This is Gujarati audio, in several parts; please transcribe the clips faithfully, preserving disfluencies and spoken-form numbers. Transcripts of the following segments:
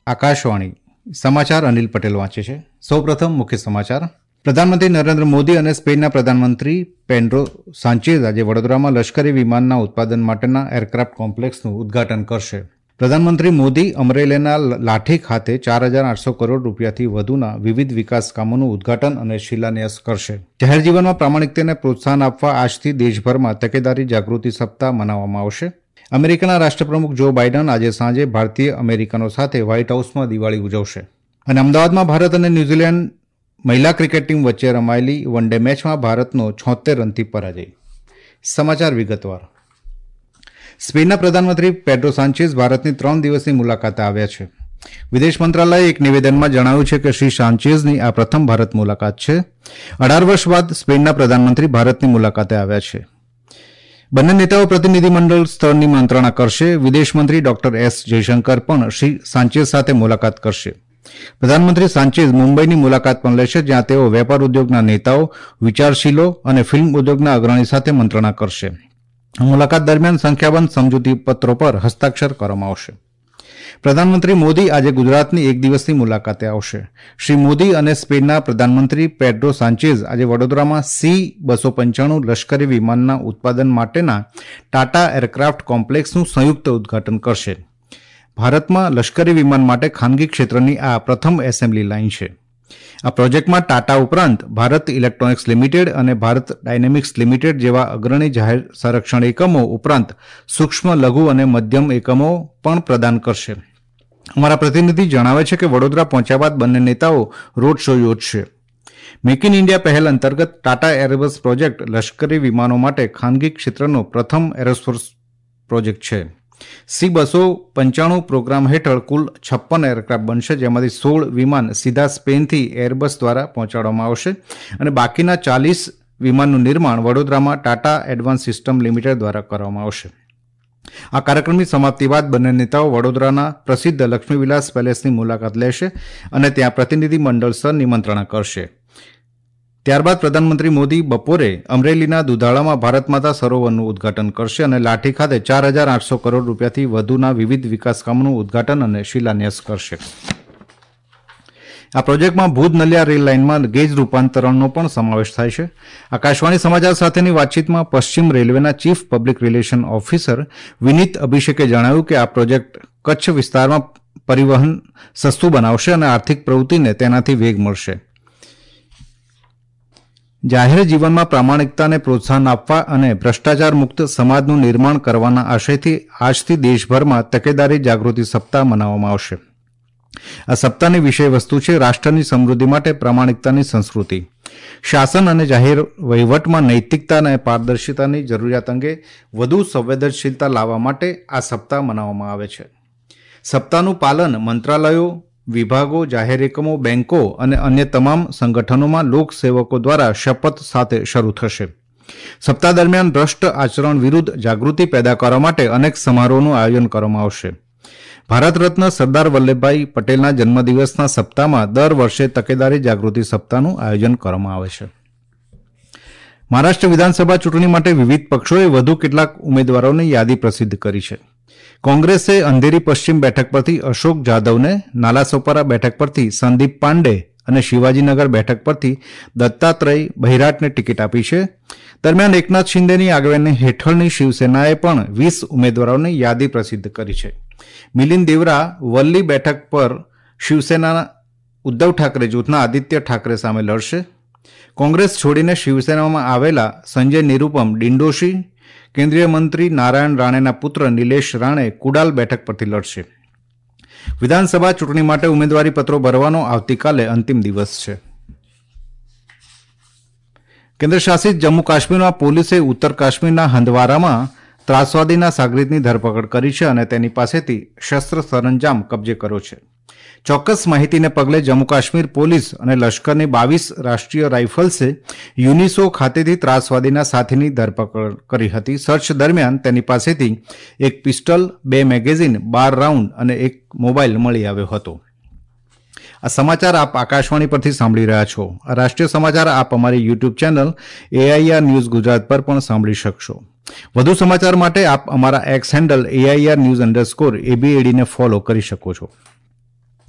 આકાશવાણી સમાચાર અનિલ પટેલ વાંચે છે. સૌપ્રથમ મુખ્ય સમાચાર. પ્રધાનમંત્રી નરેન્દ્ર મોદી અને સ્પેનના પ્રધાનમંત્રી પેડ્રો સાંચેઝ આજે વડોદરામાં લશ્કરી વિમાનના ઉત્પાદન માટેના એરક્રાફ્ટ કોમ્પ્લેક્સનું ઉદ્ઘાટન કરશે. પ્રધાનમંત્રી મોદી અમરેલીના લાઠી ખાતે ચાર હજાર આઠસો કરોડ રૂપિયાથી વધુના વિવિધ વિકાસ કામોનું ઉદ્ઘાટન અને શિલાન્યાસ કરશે. જાહેર જીવનમાં પ્રામાણિકતાને પ્રોત્સાહન આપવા આજથી દેશભરમાં તકેદારી જાગૃતિ સપ્તાહ મનાવવામાં આવશે. અમેરિકાના રાષ્ટ્રપ્રમુખ જો બાઇડન આજે સાંજે ભારતીય અમેરિકનો સાથે વ્હાઇટ હાઉસમાં દિવાળી ઉજવશે. અને અમદાવાદમાં ભારત અને ન્યૂઝીલેન્ડ મહિલા ક્રિકેટ ટીમ વચ્ચે રમાયેલી વન ડે મેચમાં ભારતનો છોતેર રનથી પરાજય. સમાચાર વિગતવાર. સ્પેનના પ્રધાનમંત્રી પેડ્રો સાંચેઝ ભારતની ત્રણ દિવસની મુલાકાતે આવ્યા છે. વિદેશ મંત્રાલયે એક નિવેદનમાં જણાવ્યું છે કે શ્રી સાંચેઝની આ પ્રથમ ભારત મુલાકાત છે. અઢાર વર્ષ બાદ સ્પેનના પ્રધાનમંત્રી ભારતની મુલાકાતે આવ્યા છે. બંને નેતાઓ પ્રતિનિધિમંડળ સ્તરની મંત્રણા કરશે. વિદેશ મંત્રી ડોક્ટર એસ જયશંકર પણ શ્રી સાંચેઝ સાથે મુલાકાત કરશે. પ્રધાનમંત્રી સાંચેઝ મુંબઈની મુલાકાત પણ લેશે, જ્યાં તેઓ વેપાર ઉદ્યોગના નેતાઓ, વિચારશીલો અને ફિલ્મ ઉદ્યોગના અગ્રણી સાથે મંત્રણા કરશે. મુલાકાત દરમિયાન સંખ્યાબંધ સમજૂતી પત્રો પર હસ્તાક્ષર કરવામાં આવશે. પ્રધાનમંત્રી મોદી આજે ગુજરાતની એક દિવસની મુલાકાતે આવશે. શ્રી મોદી અને સ્પેનના પ્રધાનમંત્રી પેડ્રો સાંચેઝ આજે વડોદરામાં સી બસો પંચાણું લશ્કરી વિમાનના ઉત્પાદન માટેના ટાટા એરક્રાફ્ટ કોમ્પ્લેક્સનું સંયુક્ત ઉદ્ઘાટન કરશે. ભારતમાં લશ્કરી વિમાન માટે ખાનગી ક્ષેત્રની આ પ્રથમ એસેમ્બલી લાઇન છે. આ પ્રોજેક્ટમાં ટાટા ઉપરાંત ભારત ઇલેક્ટ્રોનિક્સ લિમિટેડ અને ભારત ડાયનેમિક્સ લિમિટેડ જેવા અગ્રણી જાહેર સંરક્ષણ એકમો ઉપરાંત સૂક્ષ્મ, લઘુ અને મધ્યમ એકમો પણ પ્રદાન કરશે. અમારા પ્રતિનિધિ જણાવે છે કે વડોદરા પહોંચ્યા બાદ બંને નેતાઓ રોડ શો યોજશે. મેક ઇન ઇન્ડિયા પહેલ અંતર્ગત ટાટા એરબસ પ્રોજેક્ટ લશ્કરી વિમાનો માટે ખાનગી ક્ષેત્રનો પ્રથમ એરોસ્પેસ પ્રોજેક્ટ છે. સી બસો પંચાણું પ્રોગ્રામ હેઠળ કુલ છપ્પન એરક્રાફ્ટ બનશે, જેમાંથી સોળ વિમાન સીધા સ્પેનથી એરબસ દ્વારા પહોંચાડવામાં આવશે અને બાકીના ચાલીસ વિમાનનું નિર્માણ વડોદરામાં ટાટા એડવાન્સ સિસ્ટમ લિમિટેડ દ્વારા કરવામાં આવશે. આ કાર્યક્રમની સમાપ્તિ બાદ બંને નેતાઓ વડોદરાના પ્રસિદ્ધ લક્ષ્મીવિલાસ પેલેસની મુલાકાત લેશે અને ત્યાં પ્રતિનિધિ મંડળ સ્તરની મંત્રણા કરશે. ત્યારબાદ પ્રધાનમંત્રી મોદી બપોરે અમરેલીના દુધાળામાં ભારત માતા સરોવરનું ઉદ્ઘાટન કરશે અને લાઠી ખાતે ચાર હજાર આઠસો કરોડ રૂપિયાથી વધુના વિવિધ વિકાસ કામોનું ઉદ્ઘાટન અને શિલાન્યાસ કરશે. આ પ્રોજેક્ટમાં ભુજ નલિયા રેલ લાઇનમાં ગેજ રૂપાંતરણનો પણ સમાવેશ થાય છે. આકાશવાણી સમાચાર સાથેની વાતચીતમાં પશ્ચિમ રેલવેના chief public relation officer Vineet અભિષેકે જણાવ્યું કે આ પ્રોજેક્ટ કચ્છ વિસ્તારમાં પરિવહન સસ્તું બનાવશે અને આર્થિક પ્રવૃત્તિને તેનાથી વેગ મળશે. જાહેર જીવનમાં પ્રામાણિકતાને પ્રોત્સાહન આપવા અને ભ્રષ્ટાચાર મુક્ત સમાજનું નિર્માણ કરવાના આશયથી આજથી દેશભરમાં તકેદારી જાગૃતિ સપ્તાહ મનાવવામાં આવશે. આ સપ્તાહની વિષય વસ્તુ છે રાષ્ટ્રની સમૃદ્ધિ માટે પ્રામાણિકતાની સંસ્કૃતિ. શાસન અને જાહેર વહીવટમાં નૈતિકતા અને પારદર્શિતાની જરૂરિયાત અંગે વધુ સંવેદનશીલતા લાવવા માટે આ સપ્તાહ મનાવવામાં આવે છે. સપ્તાહનું પાલન મંત્રાલયો, વિભાગો, જાહેર એકમો, બેંકો અને અન્ય તમામ સંગઠનોમાં લોકસેવકો દ્વારા શપથ સાથે શરૂ થશે. સપ્તાહ દરમિયાન ભ્રષ્ટ આચરણ વિરુદ્ધ જાગૃતિ પેદા કરવા માટે અનેક સમારોહનું આયોજન કરવામાં આવશે. ભારત રત્ન સરદાર વલ્લભભાઈ પટેલના જન્મદિવસના સપ્તાહમાં દર વર્ષે તકેદારી જાગૃતિ સપ્તાહનું આયોજન કરવામાં આવે છે. મહારાષ્ટ્ર વિધાનસભા ચૂંટણી માટે વિવિધ પક્ષોએ વધુ કેટલાક ઉમેદવારોની યાદી પ્રસિદ્ધ કરી છે. કોંગ્રેસે અંધેરી પશ્ચિમ બેઠક પરથી અશોક જાદવને, નાલાસોપારા બેઠક પરથી સંદીપ પાંડે અને શિવાજીનગર બેઠક પરથી દત્તાત્રેય બહિરાટને ટિકિટ આપી છે. દરમિયાન એકનાથ શિંદેની આગેવાની હેઠળની શિવસેનાએ પણ વીસ ઉમેદવારોની યાદી પ્રસિદ્ધ કરી છે. મિલિંદ દેવરા વલ્લી બેઠક પર શિવસેનાના ઉદ્ધવ ઠાકરે જૂથના આદિત્ય ઠાકરે સામે લડશે. કોંગ્રેસ છોડીને શિવસેનામાં આવેલા સંજય નિરૂપમ ડિંડોશી, કેન્દ્રીય મંત્રી નારાયણ રાણેના પુત્ર નિલેશ રાણે કુડાલ બેઠક પરથી લડશે. વિધાનસભા ચૂંટણી માટે ઉમેદવારી પત્રો ભરવાનો આવતીકાલે અંતિમ દિવસ છે. કેન્દ્ર શાસિત જમ્મુ કાશ્મીરમાં પોલીસે ઉત્તર કાશ્મીરના હંદવારામાં ત્રાસવાદીના સાગરીતની ધરપકડ કરી છે અને તેની પાસેથી શસ્ત્ર સરંજામ કબજે કર્યો છે. ચોક્કસ માહિતીને પગલે જમ્મુ કાશ્મીર પોલીસ અને લશ્કરની બાવીસ રાષ્ટ્રીય રાઇફલ્સે યુનિસો ખાતેથી ત્રાસવાદીના સાથીની ધરપકડ કરી હતી. સર્ચ દરમિયાન તેની પાસેથી એક પિસ્ટલ, બે મેગેઝીન, બાર રાઉન્ડ અને એક મોબાઈલ મળી આવ્યો હતો. આ સમાચાર આપ આકાશવાણી પરથી સાંભળી રહ્યા છો. આ રાષ્ટ્રીય સમાચાર આપ અમારી YouTube channel AIR news Gujarat પર પણ સાંભળી શકશો. વધુ સમાચાર માટે આપ અમારા X handle AIR news underscore એબીએડીને ફોલો કરી શકો છો.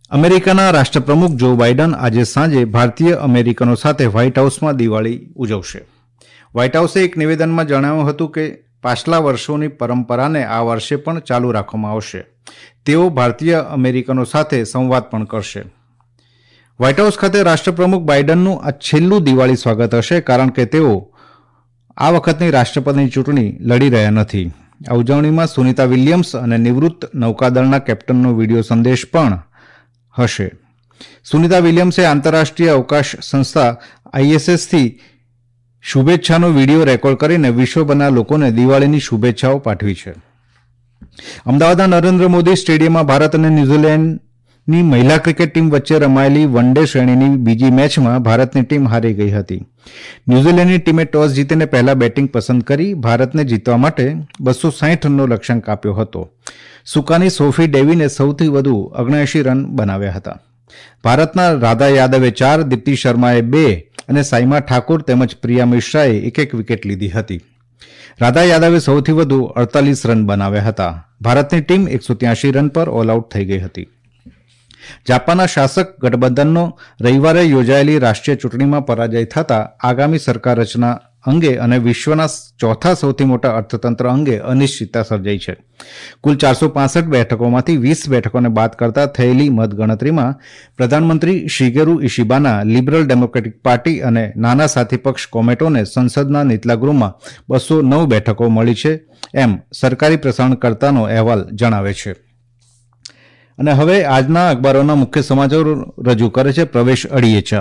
અમેરિકાના રાષ્ટ્રપ્રમુખ જો બાઇડન આજે સાંજે ભારતીય અમેરિકનો સાથે વ્હાઇટ હાઉસમાં દિવાળી ઉજવશે. વ્હાઇટ હાઉસે એક નિવેદનમાં જણાવ્યું હતું કે પાછલા વર્ષોની પરંપરાને આ વર્ષે પણ ચાલુ રાખવામાં આવશે. તેઓ ભારતીય અમેરિકનો સાથે સંવાદ પણ કરશે. વ્હાઇટ હાઉસ ખાતે રાષ્ટ્રપ્રમુખ બાઇડનનું આ છેલ્લું દિવાળી સ્વાગત હશે, કારણ કે તેઓ આ વખતની રાષ્ટ્રપતિની ચૂંટણી લડી રહ્યા નથી. આ ઉજવણીમાં સુનિતા વિલિયમ્સ અને નિવૃત્ત નૌકાદળના કેપ્ટનનો વિડીયો સંદેશ પણ હશે. સુનિતા વિલિયમ્સે આંતરરાષ્ટ્રીય અવકાશ સંસ્થા આઈએસએસથી શુભેચ્છાનો વિડીયો રેકોર્ડ કરીને વિશ્વભરના લોકોને દિવાળીની શુભેચ્છાઓ પાઠવી છે. અમદાવાદના નરેન્દ્ર મોદી સ્ટેડિયમમાં ભારત અને ન્યૂઝીલેન્ડની મહિલા ક્રિકેટ ટીમ વચ્ચે રમાયેલી વન ડે શ્રેણીની બીજી મેચમાં ભારતની ટીમ હારી ગઈ હતી. ન્યૂઝીલેન્ડની ટીમે ટોસ જીતીને પહેલા બેટિંગ પસંદ કરી ભારતને જીતવા માટે બસો સાહીઠ રનનો લક્ષ્યાંક આપ્યો હતો. સુકાની સોફી ડેવીને સૌથી વધુ ઓગણએંશી રન બનાવ્યા હતા. ભારતના રાધા યાદવે ચાર, દીપ્તિ શર્માએ બે અને સાઈમા ઠાકુર તેમજ પ્રિયા મિશ્રાએ એક એક વિકેટ લીધી હતી. રાધા યાદવે સૌથી વધુ અડતાલીસ રન બનાવ્યા હતા. ભારતની ટીમ એકસો ત્યાસી રન પર ઓલ આઉટ થઈ ગઈ હતી. જાપાનના શાસક ગઠબંધનનો રવિવારે યોજાયેલી રાષ્ટ્રીય ચૂંટણીમાં પરાજય થતાં આગામી સરકાર રચના અંગે અને વિશ્વના ચોથા સૌથી મોટા અર્થતંત્ર અંગે અનિશ્ચિતતા સર્જાઈ છે. કુલ ચારસો પાસઠ બેઠકોમાંથી વીસ બેઠકોને બાદ કરતા થયેલી મતગણતરીમાં પ્રધાનમંત્રી શિગેરુ ઇશિબાના લિબરલ ડેમોક્રેટિક પાર્ટી અને નાના સાથી પક્ષ કોમેટોને સંસદના નીચલા ગૃહમાં બસો નવ બેઠકો મળી છે, એમ સરકારી પ્રસારણકર્તાનો અહેવાલ જણાવે છે. અને હવે આજના અખબારોના મુખ્ય સમાચારો રજૂ કરે છે પ્રવેશ અડીએચા.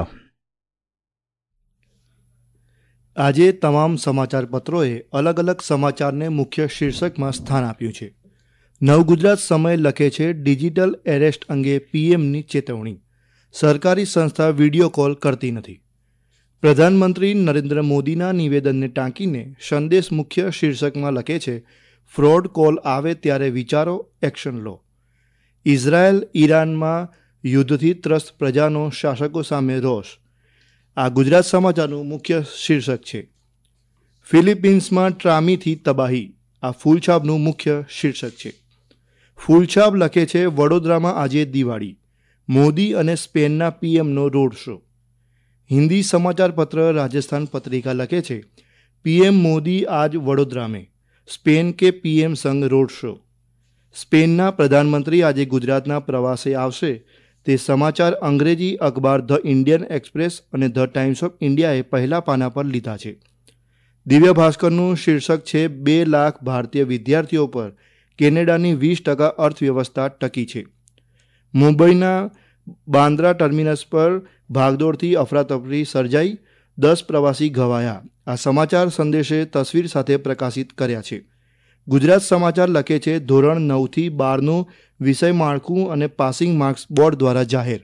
આજે તમામ સમાચાર પત્રોએ અલગ અલગ સમાચારને મુખ્ય શીર્ષકમાં સ્થાન આપ્યું છે. નવગુજરાત સમય લખે છે ડિજિટલ એરેસ્ટ અંગે પીએમની ચેતવણી, સરકારી સંસ્થા વિડીયો કોલ કરતી નથી. પ્રધાનમંત્રી નરેન્દ્ર મોદીના નિવેદનને ટાંકીને સંદેશ મુખ્ય શીર્ષકમાં લખે છે ફ્રોડ કોલ આવે ત્યારે વિચારો, એક્શન લો. ઇઝરાયલ ઈરાનમાં યુદ્ધથી ત્રસ્ત પ્રજાનો શાસકો સામે રોષ. આ ગુજરાત સમાચારનું મુખ્ય શીર્ષક છે. ફિલિપિન્સમાં ટ્રામીથી તબાહી, આ ફૂલછાપનું મુખ્ય શીર્ષક છે. ફૂલછાપ લખે છે વડોદરામાં આજે દિવાળી, મોદી અને સ્પેનના પીએમનો રોડ શો. હિન્દી સમાચાર પત્ર રાજસ્થાન પત્રિકા લખે છે પીએમ મોદી આજ વડોદરા में, સ્પેન કે પીએમ સંગ રોડ શો. સ્પેનના પ્રધાનમંત્રી આજે ગુજરાતના પ્રવાસે આવશે, તે સમાચાર અંગ્રેજી અખબાર ધ ઇન્ડિયન એક્સપ્રેસ અને ધ ટાઈમ્સ ઓફ ઇન્ડિયાએ પહેલા પાના પર લીધા છે. દિવ્ય ભાસ્કરનું શીર્ષક છે બે લાખ ભારતીય વિદ્યાર્થીઓ પર કેનેડાની વીસ ટકા અર્થવ્યવસ્થા ટકી છે. મુંબઈના બાંદ્રા ટર્મિનસ પર ભાગદોડથી અફરાતફરી સર્જાઈ, દસ પ્રવાસી ઘવાયા. આ સમાચાર સંદેશે તસવીર સાથે પ્રકાશિત કર્યા છે. ગુજરાત સમાચાર લખે છે ધોરણ નવથી બારનું વિષય માળખું અને પાસિંગ માર્ક્સ બોર્ડ દ્વારા જાહેર.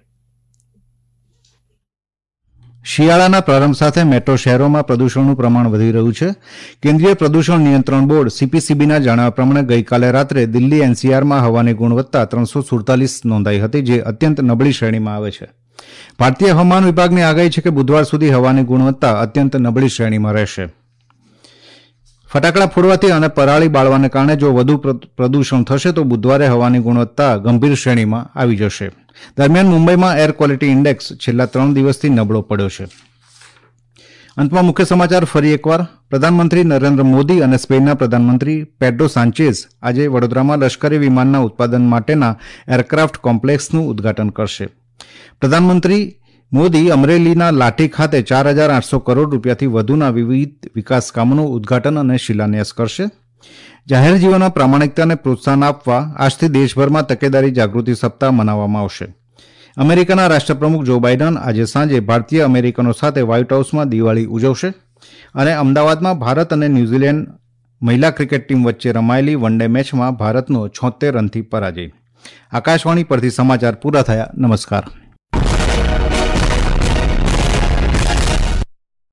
શિયાળાના પ્રારંભ સાથે મેટ્રો શહેરોમાં પ્રદૂષણનું પ્રમાણ વધી રહ્યું છે. કેન્દ્રીય પ્રદૂષણ નિયંત્રણ બોર્ડ સીપીસીબીના જણાવ્યા પ્રમાણે ગઈકાલે રાત્રે દિલ્હી એનસીઆરમાં હવાની ગુણવત્તા ત્રણસો સુડતાલીસ નોંધાઈ હતી, જે અત્યંત નબળી શ્રેણીમાં આવે છે. ભારતીય હવામાન વિભાગની આગાહી છે કે બુધવાર સુધી હવાની ગુણવત્તા અત્યંત નબળી શ્રેણીમાં રહેશે. ફટાકડા ફોડવાથી અને પરાળી બાળવાને કારણે જો વધુ પ્રદૂષણ થશે તો બુધવારે હવાની ગુણવત્તા ગંભીર શ્રેણીમાં આવી જશે. દરમિયાન મુંબઈમાં એર ક્વોલિટી ઇન્ડેક્સ છેલ્લા ત્રણ દિવસથી નબળો પડ્યો છે. અંતમાં મુખ્ય સમાચાર ફરી એકવાર. પ્રધાનમંત્રી નરેન્દ્ર મોદી અને સ્પેનના પ્રધાનમંત્રી પેડ્રો સાંચેઝ આજે વડોદરામાં લશ્કરી વિમાનના ઉત્પાદન માટેના એરક્રાફ્ટ કોમ્પ્લેક્સનું ઉદ્ઘાટન કરશે. પ્રધાનમંત્રી મોદી અમરેલીના લાઠી ખાતે ચાર હજાર આઠસો કરોડ રૂપિયાથી વધુના વિવિધ વિકાસ કામોનું ઉદ્ઘાટન અને શિલાન્યાસ કરશે. જાહેર જીવનમાં પ્રામાણિકતાને પ્રોત્સાહન આપવા આજથી દેશભરમાં તકેદારી જાગૃતિ સપ્તાહ મનાવવામાં આવશે. અમેરિકાના રાષ્ટ્રપ્રમુખ જો બાઇડન આજે સાંજે ભારતીય અમેરિકનો સાથે વ્હાઇટ હાઉસમાં દિવાળી ઉજવશે અને અમદાવાદમાં ભારત અને ન્યૂઝીલેન્ડ મહિલા ક્રિકેટ ટીમ વચ્ચે રમાયેલી વન ડે મેચમાં ભારતનો છોતેર રનથી પરાજય. આકાશવાણી પરથી સમાચાર પૂરા થયા. નમસ્કાર.